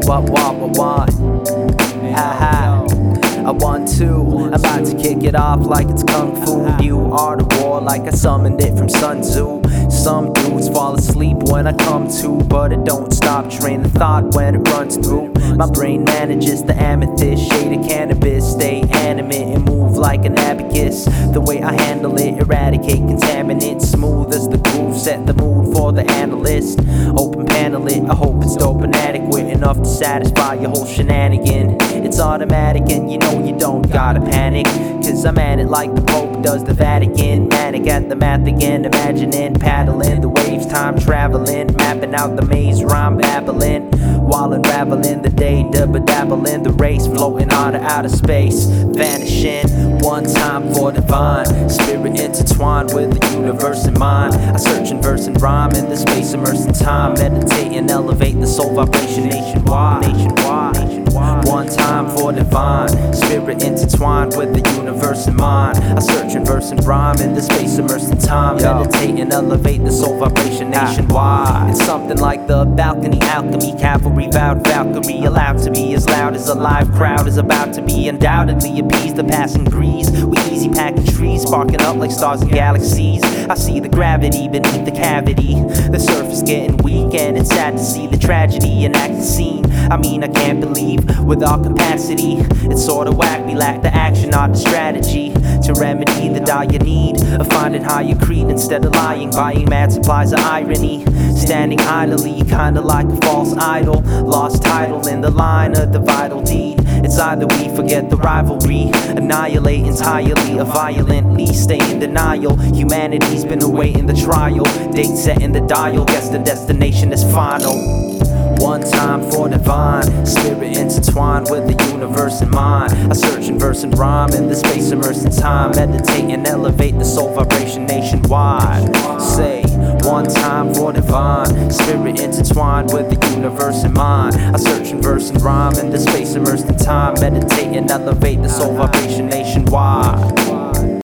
What? Ha. I want to, I'm about to kick it off like it's Kung Fu. You are the war like I summoned it from Sun Tzu. Some dudes fall asleep when I come to, but it don't stop train of thought when it runs through. My brain manages the amethyst shade of cannabis. Stay animate and move like an abacus. The way I handle it, eradicate contaminants. Smooth as the groove, set the mood for the analyst. Open panel it, I hope it's dope and adequate enough to satisfy your whole shenanigan. It's automatic and you know you don't gotta panic, cause I'm at it like the Pope does the Vatican. Manic at the math again, imagining, paddling the waves, time traveling, mapping out the maze, rhyme babbling, while unraveling the data, bedabbling the race, floating on to outer space, vanishing. One time for divine spirit intertwined with the universe in mind. I search in verse and rhyme in the space immersed in time, meditate and elevate the soul vibration nationwide. One time for divine spirit intertwined with the universe in mind. I search in verse and rhyme in the space immersed in time, meditate and elevate the soul vibration nationwide. It's something like the balcony alchemy, cavalry vowed Valkyrie, allowed to be as loud as a live crowd is about to be. Undoubtedly appease the passing breeze. We easy packing trees, sparking up like stars and galaxies. I see the gravity beneath the cavity, the surface getting weak, and it's sad to see the tragedy enact the scene. I mean, I can't believe with our capacity, it's sorta whack, we lack the action, not the strategy to remedy the dire need of finding higher creed instead of lying, buying mad supplies of irony, standing idly, kinda like a false idol, lost title in the line of the vital deed. It's either we forget the rivalry, annihilate entirely or violently stay in denial. Humanity's been awaiting the trial, date set in the dial, guess the destination is final. One time for divine spirit intertwined with the universe in mind. I search in verse and rhyme in the space immersed in time, meditate and elevate the soul vibration nationwide. Say, one time for divine spirit intertwined with the universe in mind. I search in verse and rhyme in the space immersed in time, meditate and elevate the soul vibration nationwide.